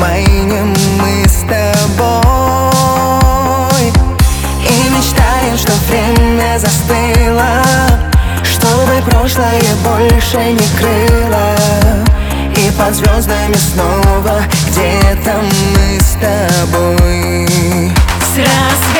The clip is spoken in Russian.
туманем мы с тобой. И мечтаем, что время застыло, чтобы прошлое больше не крыло. И под звездами снова где-то мы с тобой. С